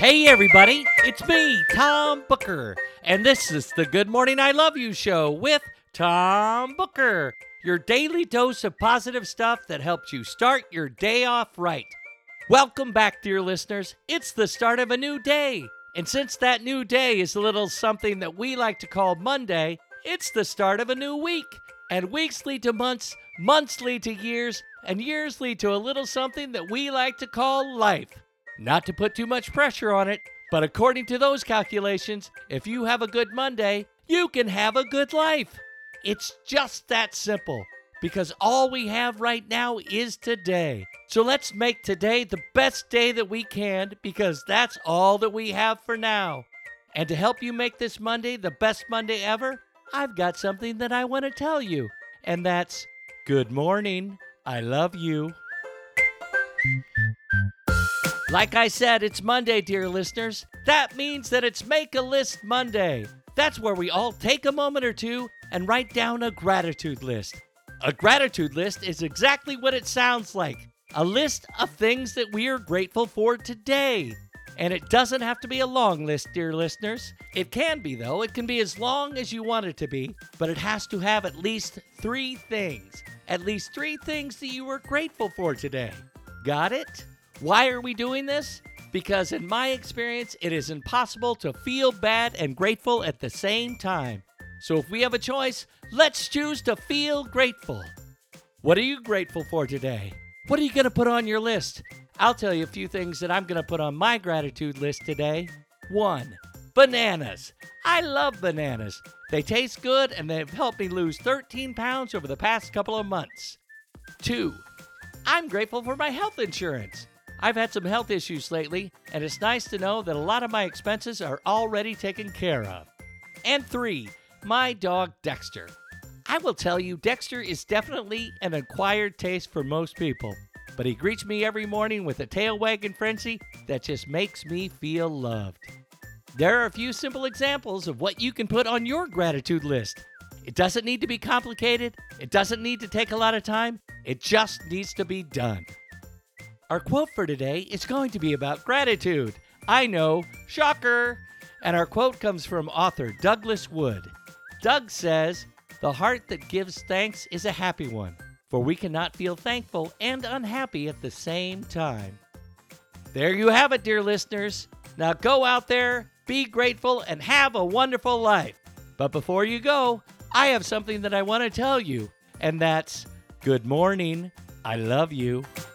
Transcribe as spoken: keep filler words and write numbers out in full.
Hey everybody, it's me, Tom Booker, and this is the Good Morning I Love You show with Tom Booker, your daily dose of positive stuff that helps you start your day off right. Welcome back, dear listeners. It's the start of a new day, and since that new day is a little something that we like to call Monday, it's the start of a new week, and weeks lead to months, months lead to years, and years lead to a little something that we like to call life. Not to put too much pressure on it, but according to those calculations, if you have a good Monday, you can have a good life. It's just that simple, because all we have right now is today. So let's make today the best day that we can, because that's all that we have for now. And to help you make this Monday the best Monday ever, I've got something that I want to tell you, and that's good morning, I love you. Like I said, it's Monday, dear listeners. That means that it's Make a List Monday. That's where we all take a moment or two and write down a gratitude list. A gratitude list is exactly what it sounds like. A list of things that we are grateful for today. And it doesn't have to be a long list, dear listeners. It can be, though. It can be as long as you want it to be, but it has to have at least three things. At least three things that you are grateful for today. Got it? Why are we doing this? Because in my experience, it is impossible to feel bad and grateful at the same time. So if we have a choice, let's choose to feel grateful. What are you grateful for today? What are you going to put on your list? I'll tell you a few things that I'm going to put on my gratitude list today. One, bananas. I love bananas. They taste good and they've helped me lose thirteen pounds over the past couple of months. Two, I'm grateful for my health insurance. I've had some health issues lately, and it's nice to know that a lot of my expenses are already taken care of. And three, my dog Dexter. I will tell you, Dexter is definitely an acquired taste for most people, but he greets me every morning with a tail wagging frenzy that just makes me feel loved. There are a few simple examples of what you can put on your gratitude list. It doesn't need to be complicated. It doesn't need to take a lot of time. It just needs to be done. Our quote for today is going to be about gratitude. I know, shocker! And our quote comes from author Douglas Wood. Doug says, "The heart that gives thanks is a happy one, for we cannot feel thankful and unhappy at the same time." There you have it, dear listeners. Now go out there, be grateful, and have a wonderful life. But before you go, I have something that I want to tell you, and that's good morning, I love you.